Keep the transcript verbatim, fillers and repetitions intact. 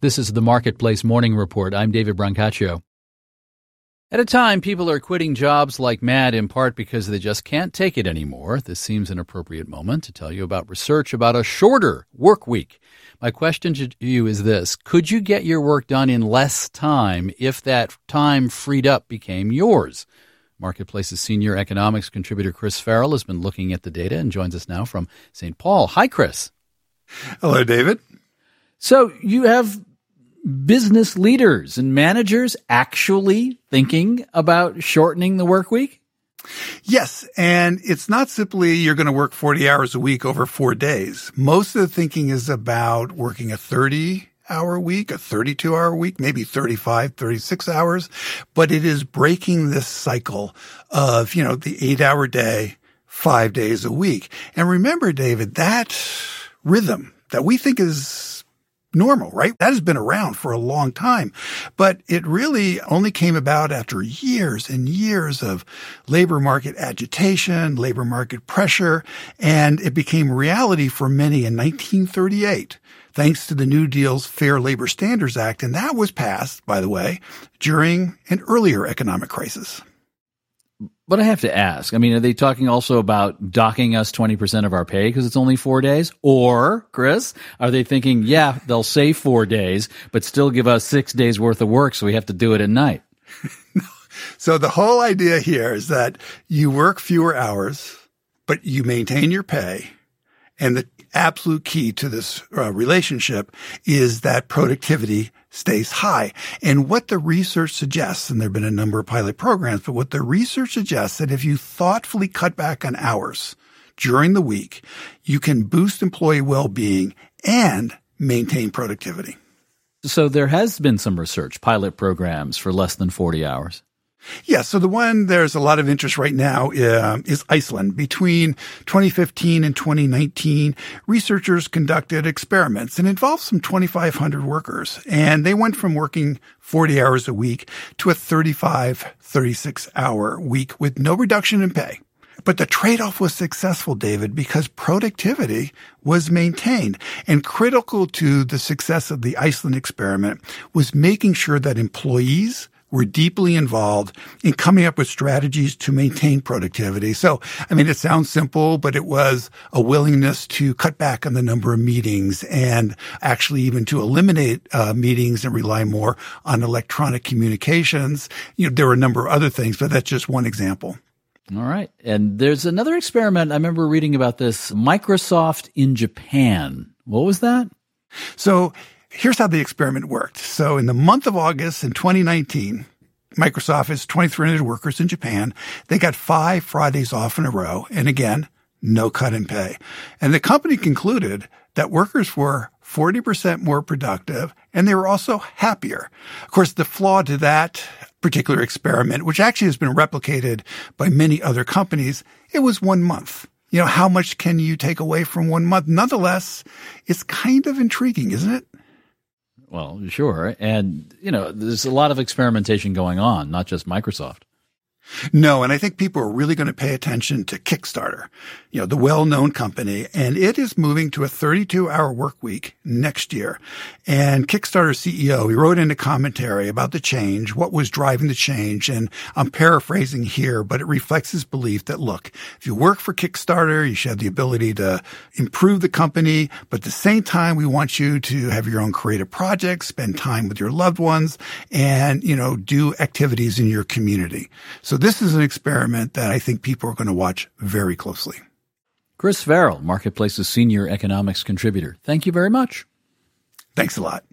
This is the Marketplace Morning Report. I'm David Brancaccio. At a time, people are quitting jobs like mad, in part because they just can't take it anymore. This seems an appropriate moment to tell you about research about a shorter work week. My question to you is this: could you get your work done in less time if that time freed up became yours? Marketplace's senior economics contributor Chris Farrell has been looking at the data and joins us now from Saint Paul. Hi, Chris. Hello, David. So you have business leaders and managers actually thinking about shortening the work week? Yes, and it's not simply you're going to work forty hours a week over four days. Most of the thinking is about working a thirty-hour week, a thirty-two hour week, maybe thirty-five, thirty-six hours. But it is breaking this cycle of, you know, the eight-hour day, five days a week. And remember, David, that rhythm that we think is normal, right? That has been around for a long time, but it really only came about after years and years of labor market agitation, labor market pressure, and it became reality for many in nineteen thirty-eight, thanks to the New Deal's Fair Labor Standards Act. And that was passed, by the way, during an earlier economic crisis. But I have to ask, I mean, are they talking also about docking us twenty percent of our pay because it's only four days? Or, Chris, are they thinking, yeah, they'll say four days, but still give us six days worth of work, so we have to do it at night? So the whole idea here is that you work fewer hours, but you maintain your pay. And the absolute key to this uh, relationship is that productivity stays high. And what the research suggests, and there have been a number of pilot programs, but what the research suggests that if you thoughtfully cut back on hours during the week, you can boost employee well-being and maintain productivity. So there has been some research, pilot programs for less than forty hours. Yeah, so the one there's a lot of interest right now uh, is Iceland. Between twenty fifteen and twenty nineteen, researchers conducted experiments and involved some twenty-five hundred workers. And they went from working forty hours a week to a thirty-five, thirty-six hour week with no reduction in pay. But the trade-off was successful, David, because productivity was maintained. And critical to the success of the Iceland experiment was making sure that employees were deeply involved in coming up with strategies to maintain productivity. So, I mean, it sounds simple, but it was a willingness to cut back on the number of meetings and actually even to eliminate uh, meetings and rely more on electronic communications. You know, there were a number of other things, but that's just one example. All right. And there's another experiment. I remember reading about this, Microsoft in Japan. What was that? So here's how the experiment worked. So in the month of August in twenty nineteen, Microsoft has twenty-three hundred workers in Japan. They got five Fridays off in a row. And again, no cut in pay. And the company concluded that workers were forty percent more productive and they were also happier. Of course, the flaw to that particular experiment, which actually has been replicated by many other companies, it was one month. You know, how much can you take away from one month? Nonetheless, it's kind of intriguing, isn't it? Well, sure. And, you know, there's a lot of experimentation going on, not just Microsoft. No, and I think people are really going to pay attention to Kickstarter, you know, the well-known company, and it is moving to a thirty-two hour work week next year. And Kickstarter C E O, he wrote in a commentary about the change, what was driving the change, and I'm paraphrasing here, but it reflects his belief that, look, if you work for Kickstarter, you should have the ability to improve the company, but at the same time, we want you to have your own creative projects, spend time with your loved ones, and, you know, do activities in your community. So this is an experiment that I think people are going to watch very closely. Chris Farrell, Marketplace's senior economics contributor. Thank you very much. Thanks a lot.